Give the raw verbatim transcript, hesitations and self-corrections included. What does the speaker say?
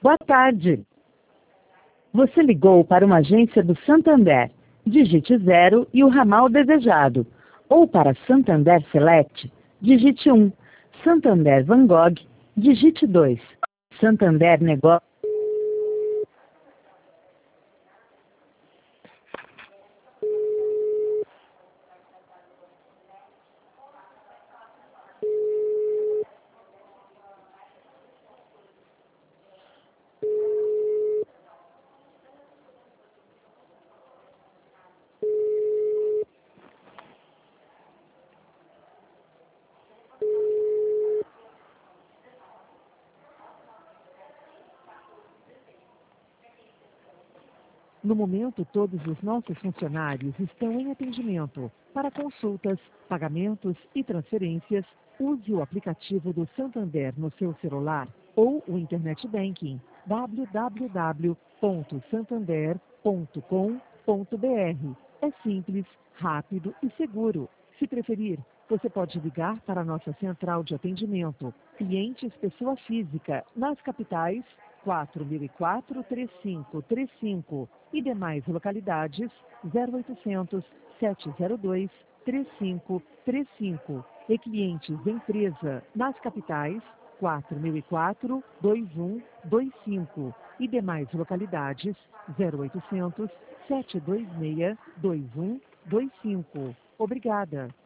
Boa tarde. Você ligou para uma agência do Santander. Digite zero e o ramal desejado. Ou para Santander Select, digite um. Santander Van Gogh, digite dois. Santander Negócio. No momento, todos os nossos funcionários estão em atendimento. Para consultas, pagamentos e transferências, use o aplicativo do Santander no seu celular ou o Internet Banking w w w ponto santander ponto com ponto b r. É simples, rápido e seguro. Se preferir, você pode ligar para a nossa central de atendimento, clientes pessoa física, nas capitais quatro mil e quatro, trinta e cinco trinta e cinco e demais localidades zero oitocentos, sete zero dois, trinta e cinco trinta e cinco e clientes de empresa nas capitais quatro mil e quatro, vinte e um vinte e cinco e demais localidades zero oitocentos, sete dois seis, dois um dois cinco. Obrigada.